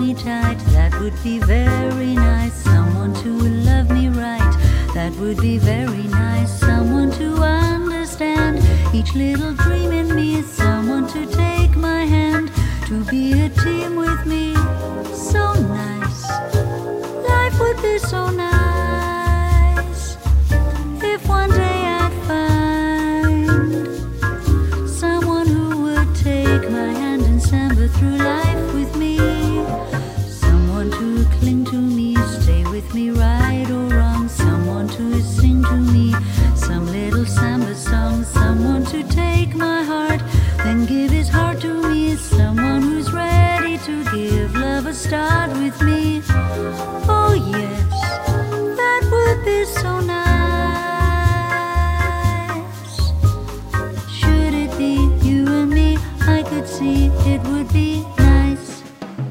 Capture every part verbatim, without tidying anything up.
me tight. That would be very nice. Someone to love me right. That would be very nice. Someone to understand each little dream in me. Someone to take my hand, to be a team with me. So nice. Life would be so nice if one day I'd find someone who would take my hand and samba through life with me. Someone to cling to me, stay with me right or wrong. Someone to sing to me some little samba song. Someone to take my heart, then give his heart to me. Someone who's ready to give love a start with me. Oh yes, that would be so nice. Should it be you and me, I could see it would be nice.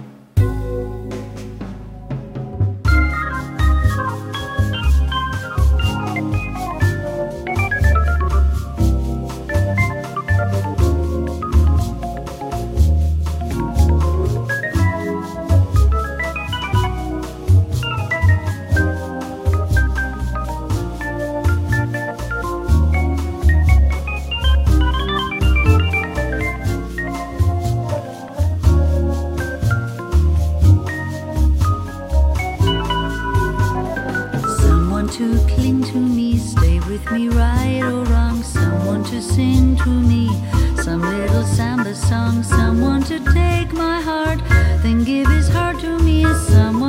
To cling to me, stay with me right or wrong. Someone to sing to me some little samba song. Someone to take my heart, then give his heart to me. Someone